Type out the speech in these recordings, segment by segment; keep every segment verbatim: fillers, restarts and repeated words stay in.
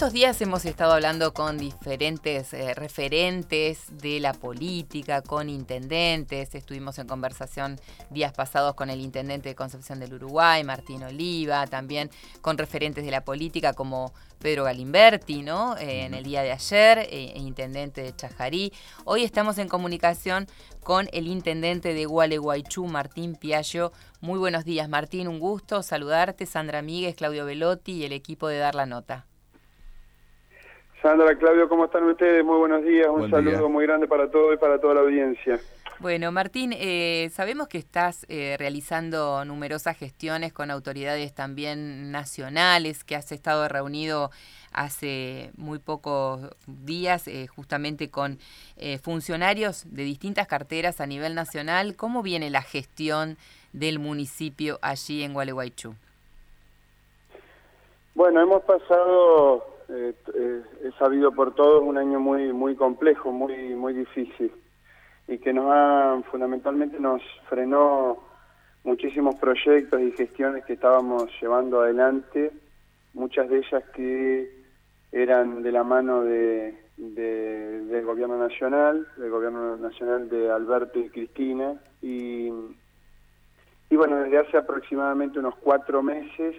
estos días hemos estado hablando con diferentes eh, referentes de la política, con intendentes. Estuvimos en conversación días pasados con el intendente de Concepción del Uruguay, Martín Oliva, también con referentes de la política como Pedro Galimberti, ¿no? Eh, en el día de ayer, eh, intendente de Chajarí. Hoy estamos en comunicación con el intendente de Gualeguaychú, Martín Piaggio. Muy buenos días, Martín, un gusto saludarte. Sandra Míguez, Claudio Velotti y el equipo de Dar la Nota. Sandra, Claudio, ¿cómo están ustedes? Muy buenos días, un Buen saludo día. muy grande para todos y para toda la audiencia. Bueno, Martín, eh, sabemos que estás eh, realizando numerosas gestiones con autoridades también nacionales, que has estado reunido hace muy pocos días eh, justamente con eh, funcionarios de distintas carteras a nivel nacional. ¿Cómo viene la gestión del municipio allí en Gualeguaychú? Bueno, hemos pasado, eh, eh, he sabido por todos, un año muy muy complejo, muy muy difícil, y que nos ha, fundamentalmente nos frenó muchísimos proyectos y gestiones que estábamos llevando adelante, muchas de ellas que eran de la mano de, de, del gobierno nacional, del gobierno nacional de Alberto y Cristina, y, y bueno, desde hace aproximadamente unos cuatro meses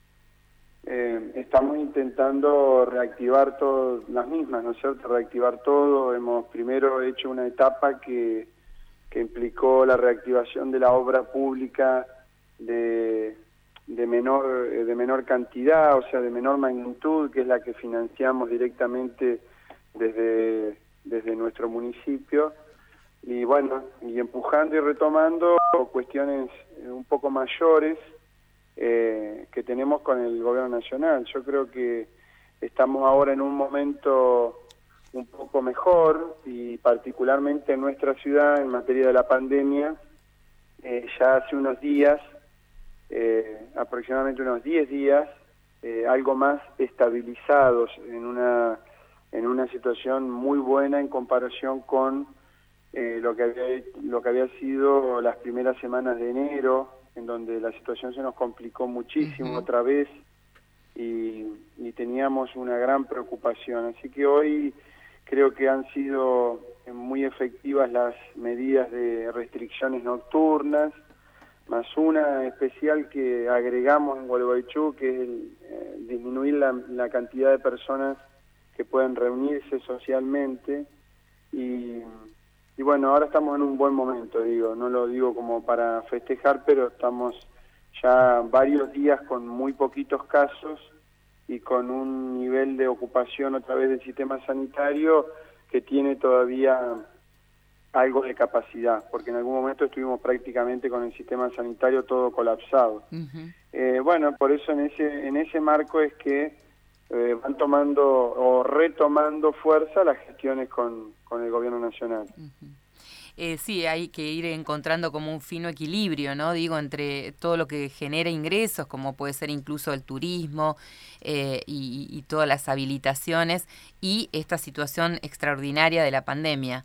eh, estamos intentando reactivar todas las mismas, ¿no es cierto?, reactivar todo. Hemos primero hecho una etapa que, que implicó la reactivación de la obra pública de... de menor de menor cantidad, o sea, de menor magnitud, que es la que financiamos directamente desde, desde nuestro municipio, y bueno, y empujando y retomando cuestiones un poco mayores eh, que tenemos con el gobierno nacional. Yo creo que estamos ahora en un momento un poco mejor, y particularmente en nuestra ciudad, en materia de la pandemia, eh, ya hace unos días, Eh, aproximadamente unos diez días, eh, algo más estabilizados en una en una situación muy buena en comparación con eh, lo que había lo que había sido las primeras semanas de enero, en donde la situación se nos complicó muchísimo. Uh-huh. Otra vez, y, y teníamos una gran preocupación. Así que hoy creo que han sido muy efectivas las medidas de restricciones nocturnas, más una especial que agregamos en Gualeguaychú, que es el, eh, disminuir la, la cantidad de personas que pueden reunirse socialmente. Y, y bueno, ahora estamos en un buen momento, digo, no lo digo como para festejar, pero estamos ya varios días con muy poquitos casos y con un nivel de ocupación otra vez del sistema sanitario que tiene todavía algo de capacidad, porque en algún momento estuvimos prácticamente con el sistema sanitario todo colapsado. Uh-huh. Eh, bueno, por eso en ese en ese marco es que eh, van tomando o retomando fuerza las gestiones con, con el gobierno nacional. Uh-huh. Eh, sí, hay que ir encontrando como un fino equilibrio, ¿no? Digo, entre todo lo que genera ingresos, como puede ser incluso el turismo eh, y, y todas las habilitaciones, y esta situación extraordinaria de la pandemia.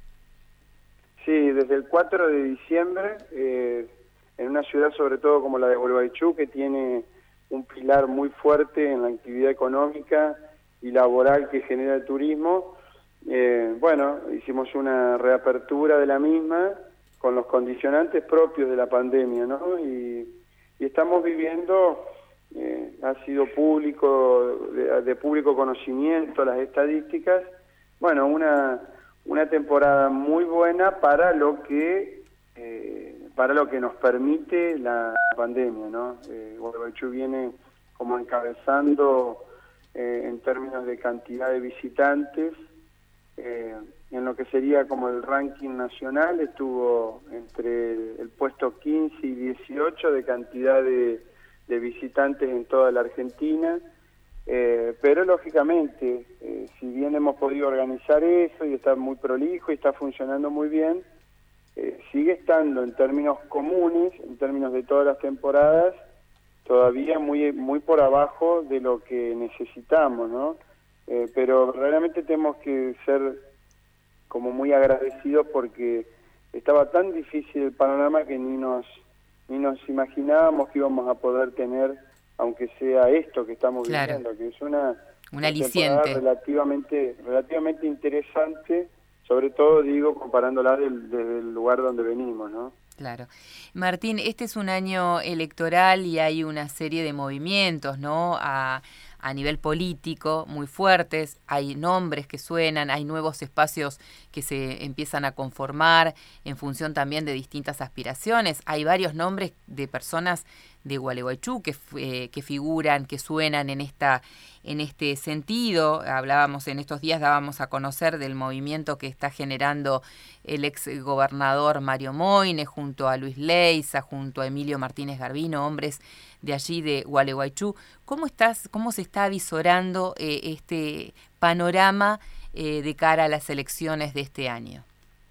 Sí, desde el cuatro de diciembre, eh, en una ciudad sobre todo como la de Gualeguaychú, que tiene un pilar muy fuerte en la actividad económica y laboral que genera el turismo, eh, bueno, hicimos una reapertura de la misma con los condicionantes propios de la pandemia, ¿no? Y, y estamos viviendo, eh, ha sido público, de, de público conocimiento las estadísticas, bueno, una... una temporada muy buena para lo que eh, para lo que nos permite la pandemia, ¿no? Eh, Gualeguaychú viene como encabezando eh, en términos de cantidad de visitantes, eh, en lo que sería como el ranking nacional, estuvo entre el, el puesto quince y dieciocho de cantidad de, de visitantes en toda la Argentina. Eh, pero lógicamente, eh, si bien hemos podido organizar eso y está muy prolijo y está funcionando muy bien, eh, sigue estando en términos comunes, en términos de todas las temporadas, todavía muy muy por abajo de lo que necesitamos, ¿no? Eh, pero realmente tenemos que ser como muy agradecidos, porque estaba tan difícil el panorama que ni nos ni nos imaginábamos que íbamos a poder tener, aunque sea esto que estamos claro. viviendo, que es una un aliciente. Relativamente, relativamente interesante, sobre todo, digo, comparándola del, desde el lugar donde venimos, ¿no? Claro. Martín, este es un año electoral y hay una serie de movimientos, ¿no? A, a nivel político muy fuertes, hay nombres que suenan, hay nuevos espacios que se empiezan a conformar en función también de distintas aspiraciones. Hay varios nombres de personas de Gualeguaychú que, eh, que figuran, que suenan en esta en este sentido. Hablábamos en estos días, dábamos a conocer del movimiento que está generando el ex gobernador Mario Moyne junto a Luis Leiza, junto a Emilio Martínez Garbino, hombres de allí de Gualeguaychú. ¿Cómo estás, cómo se está avisorando eh, este panorama eh, de cara a las elecciones de este año?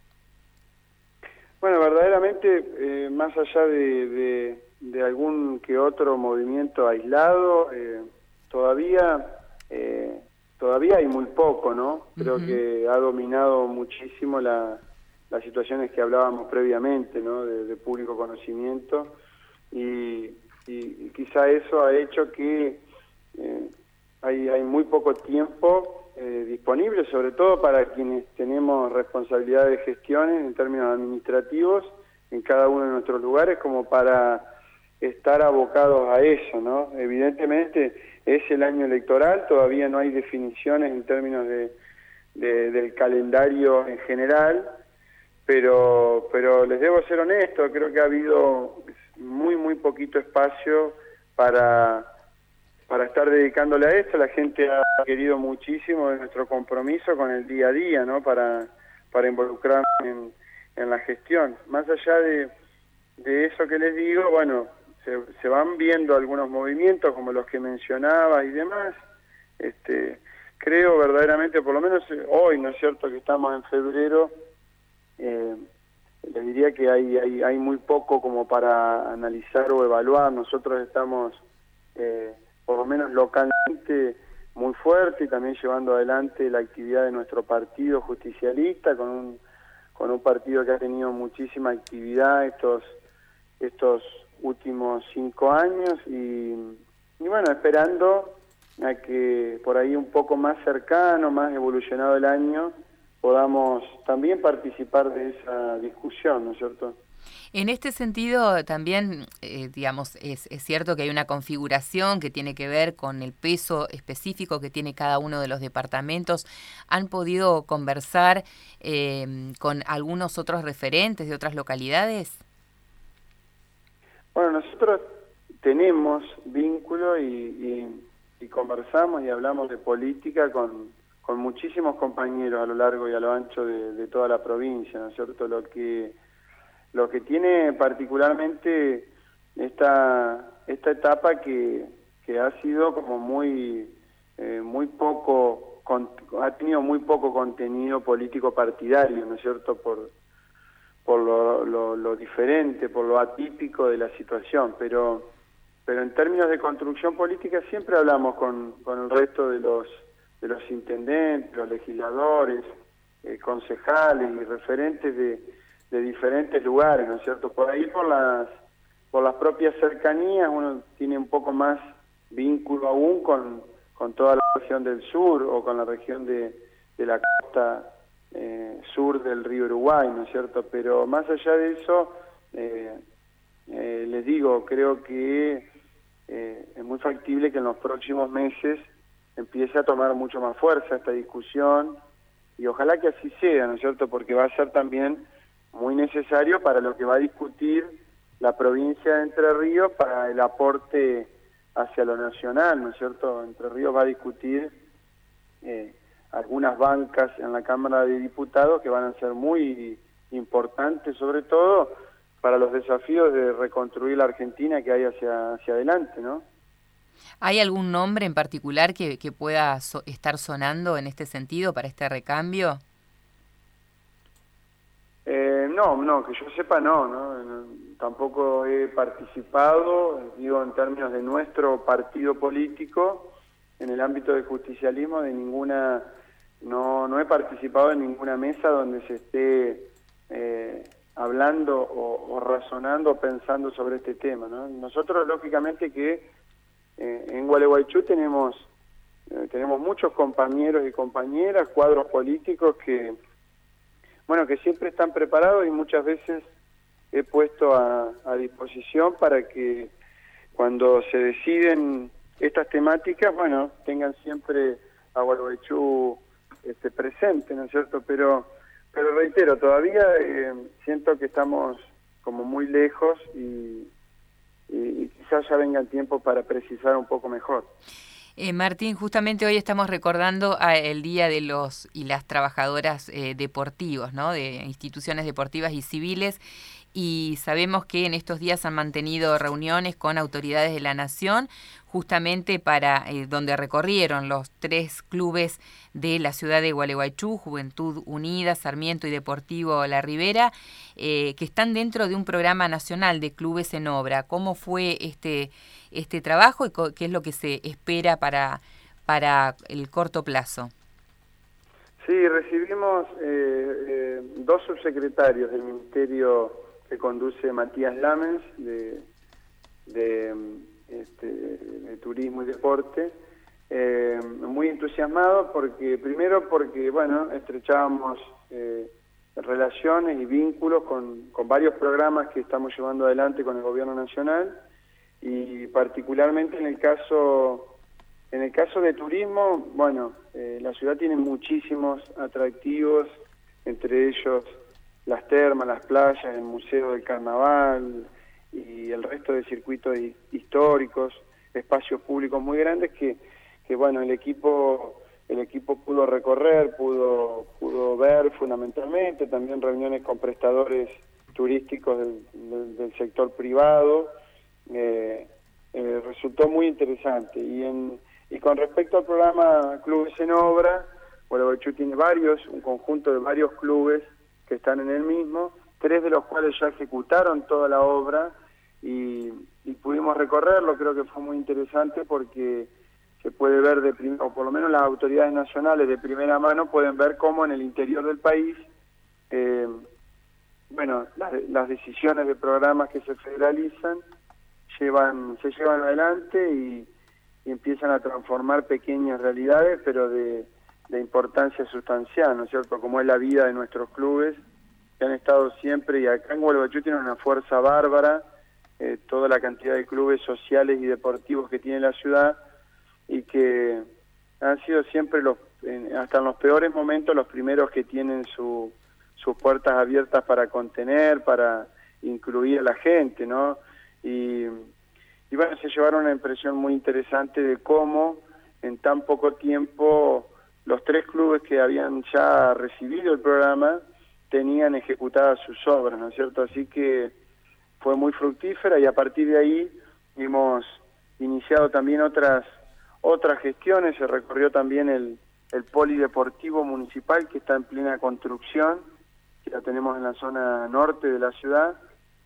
Bueno, verdaderamente, eh, más allá de, de, de algún que otro movimiento aislado, eh, todavía eh, todavía hay muy poco, ¿no? Creo uh-huh. que ha dominado muchísimo la, las situaciones que hablábamos previamente, ¿no? De, de público conocimiento, y, y, y quizá eso ha hecho que eh, hay, hay muy poco tiempo Eh, disponible, sobre todo para quienes tenemos responsabilidad de gestiones en términos administrativos en cada uno de nuestros lugares, como para estar abocados a eso, ¿no? Evidentemente es el año electoral, todavía no hay definiciones en términos de, de del calendario en general, pero pero les debo ser honesto, creo que ha habido muy muy poquito espacio para para estar dedicándole a esto. La gente ha querido muchísimo de nuestro compromiso con el día a día, ¿no? Para, para involucrarnos en, en la gestión. Más allá de, de eso que les digo, bueno, se, se van viendo algunos movimientos como los que mencionaba y demás. Este, creo verdaderamente, por lo menos hoy, ¿no es cierto?, que estamos en febrero, eh, les diría que hay, hay, hay muy poco como para analizar o evaluar. Nosotros estamos... Eh, por lo menos localmente, muy fuerte, y también llevando adelante la actividad de nuestro partido justicialista, con un con un partido que ha tenido muchísima actividad estos estos últimos cinco años, y, y bueno, esperando a que por ahí un poco más cercano, más evolucionado el año, podamos también participar de esa discusión, ¿no es cierto? En este sentido, también, eh, digamos, es, es cierto que hay una configuración que tiene que ver con el peso específico que tiene cada uno de los departamentos. ¿Han podido conversar eh, con algunos otros referentes de otras localidades? Bueno, nosotros tenemos vínculo y, y, y conversamos y hablamos de política con, con muchísimos compañeros a lo largo y a lo ancho de, de toda la provincia, ¿no es cierto? Lo que... Lo que tiene particularmente esta esta etapa que, que ha sido como muy eh, muy poco con, ha tenido muy poco contenido político partidario, ¿no es cierto? Por por lo, lo, lo diferente, por lo atípico de la situación, pero pero en términos de construcción política siempre hablamos con, con el resto de los de los intendentes, los legisladores, eh, concejales y referentes de de diferentes lugares, ¿no es cierto? Por ahí, por las por las propias cercanías, uno tiene un poco más vínculo aún con, con toda la región del sur o con la región de, de la costa eh, sur del río Uruguay, ¿no es cierto? Pero más allá de eso, eh, eh, les digo, creo que eh, es muy factible que en los próximos meses empiece a tomar mucho más fuerza esta discusión, y ojalá que así sea, ¿no es cierto? Porque va a ser también muy necesario para lo que va a discutir la provincia de Entre Ríos para el aporte hacia lo nacional, ¿no es cierto? Entre Ríos va a discutir eh, algunas bancas en la Cámara de Diputados que van a ser muy importantes, sobre todo para los desafíos de reconstruir la Argentina que hay hacia, hacia adelante, ¿no? ¿Hay algún nombre en particular que, que pueda so- estar sonando en este sentido para este recambio? Eh, no, no, que yo sepa no, no, tampoco he participado, digo, en términos de nuestro partido político, en el ámbito del justicialismo, de ninguna, no, no he participado en ninguna mesa donde se esté eh, hablando o, o razonando o pensando sobre este tema, ¿no? Nosotros, lógicamente, que eh, en Gualeguaychú tenemos eh, tenemos muchos compañeros y compañeras, cuadros políticos que, bueno, que siempre están preparados y muchas veces he puesto a, a disposición para que cuando se deciden estas temáticas, bueno, tengan siempre a Gualeguaychú este, presente, ¿no es cierto? Pero, pero reitero, todavía eh, siento que estamos como muy lejos y, y, y quizás ya venga el tiempo para precisar un poco mejor. Eh, Martín, justamente hoy estamos recordando a el Día de los y las Trabajadoras eh, Deportivos, ¿no? De instituciones deportivas y civiles, y sabemos que en estos días han mantenido reuniones con autoridades de la Nación, justamente para eh, donde recorrieron los tres clubes de la ciudad de Gualeguaychú, Juventud Unida, Sarmiento y Deportivo La Ribera, eh, que están dentro de un programa nacional de clubes en obra. ¿Cómo fue este este trabajo y qué es lo que se espera para, para el corto plazo? Sí, recibimos eh, eh, dos subsecretarios del Ministerio que conduce Matías Lamens, de, de, este, de Turismo y Deporte, eh, muy entusiasmados porque, primero porque, bueno, estrechábamos eh, relaciones y vínculos con, con varios programas que estamos llevando adelante con el Gobierno Nacional, y particularmente en el caso en el caso de turismo, bueno, eh, la ciudad tiene muchísimos atractivos, entre ellos las termas, las playas, el Museo del Carnaval y el resto de circuitos históricos, espacios públicos muy grandes que, que bueno, el equipo el equipo pudo recorrer, pudo pudo ver fundamentalmente, también reuniones con prestadores turísticos del, del, del sector privado. Eh, eh, resultó muy interesante. Y en y con respecto al programa Clubes en Obra, Gualeguaychú tiene varios, un conjunto de varios clubes que están en el mismo, tres de los cuales ya ejecutaron toda la obra y, y pudimos recorrerlo. Creo que fue muy interesante porque se puede ver, de prim- o por lo menos las autoridades nacionales de primera mano pueden ver cómo en el interior del país eh, bueno, las, las decisiones de programas que se federalizan llevan se llevan adelante y, y empiezan a transformar pequeñas realidades, pero de, de importancia sustancial, ¿no es cierto? Como es la vida de nuestros clubes, que han estado siempre, y acá en Gualeguaychú tiene una fuerza bárbara, eh, toda la cantidad de clubes sociales y deportivos que tiene la ciudad, y que han sido siempre, los en, hasta en los peores momentos, los primeros que tienen su, sus puertas abiertas para contener, para incluir a la gente, ¿no? Y, y bueno, se llevaron una impresión muy interesante de cómo en tan poco tiempo los tres clubes que habían ya recibido el programa tenían ejecutadas sus obras, ¿no es cierto? Así que fue muy fructífera, y a partir de ahí hemos iniciado también otras otras gestiones. Se recorrió también el, el polideportivo municipal, que está en plena construcción, que la tenemos en la zona norte de la ciudad,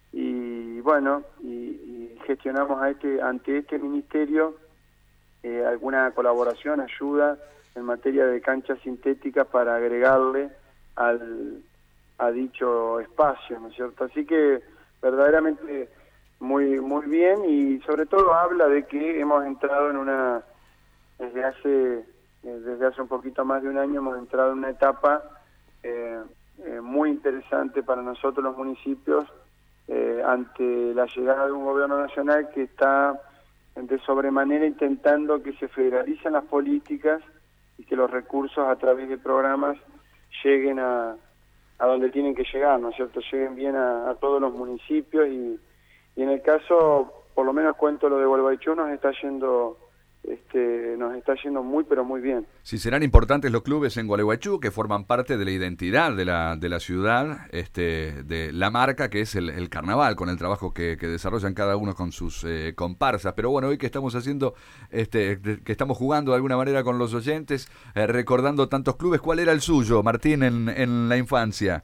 y bueno, y, y gestionamos a este ante este ministerio eh, alguna colaboración, ayuda en materia de canchas sintéticas para agregarle al a dicho espacio, ¿no es cierto? Así que verdaderamente muy muy bien, y sobre todo habla de que hemos entrado en una desde hace desde hace un poquito más de un año hemos entrado en una etapa eh, eh, muy interesante para nosotros los municipios, eh, ante la llegada de un gobierno nacional que está de sobremanera intentando que se federalicen las políticas y que los recursos a través de programas lleguen a, a donde tienen que llegar, ¿no es cierto? Lleguen bien a, a todos los municipios, y, y en el caso, por lo menos cuento lo de Gualeguaychú, nos está yendo Este, nos está yendo muy pero muy bien. Sí, serán importantes los clubes en Gualeguaychú, que forman parte de la identidad de la de la ciudad, este, de la marca que es el, el carnaval, con el trabajo que, que desarrollan cada uno con sus eh, comparsas. Pero bueno, hoy que estamos haciendo, este, que estamos jugando de alguna manera con los oyentes, eh, recordando tantos clubes, ¿cuál era el suyo, Martín, en, en la infancia?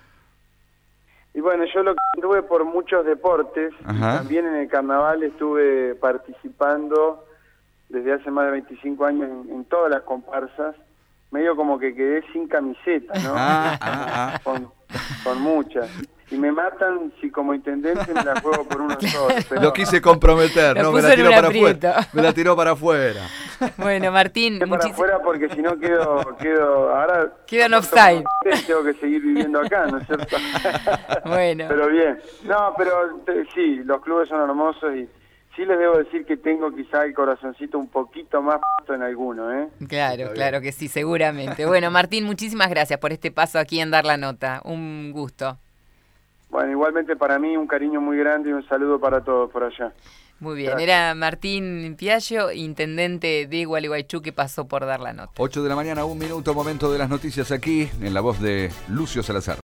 Y bueno, yo lo que anduve por muchos deportes, y también en el carnaval estuve participando desde hace más de veinticinco años en, en todas las comparsas, medio como que quedé sin camiseta, ¿no? Ah, ah, ah. Con, con muchas. Y me matan si como intendente me la juego por uno solo. Pero... Lo quise comprometer, ¿no? Me la tiró para afuera. Me la tiró para afuera. Bueno, Martín, para muchis... afuera porque si no quedo, quedo ahora... Quedo en offside. Tengo que seguir viviendo acá, ¿no es cierto? Bueno. Pero bien. No, pero te, sí, los clubes son hermosos y sí les debo decir que tengo quizá el corazoncito un poquito más puesto en alguno, ¿eh? Claro, claro que sí, seguramente. Bueno, Martín, muchísimas gracias por este paso aquí en Dar la Nota. Un gusto. Bueno, igualmente para mí un cariño muy grande y un saludo para todos por allá. Muy bien, Gracias. Era Martín Piaggio, intendente de Gualeguaychú, que pasó por Dar la Nota. ocho de la mañana, un minuto, momento de las noticias aquí, en la voz de Lucio Salazar.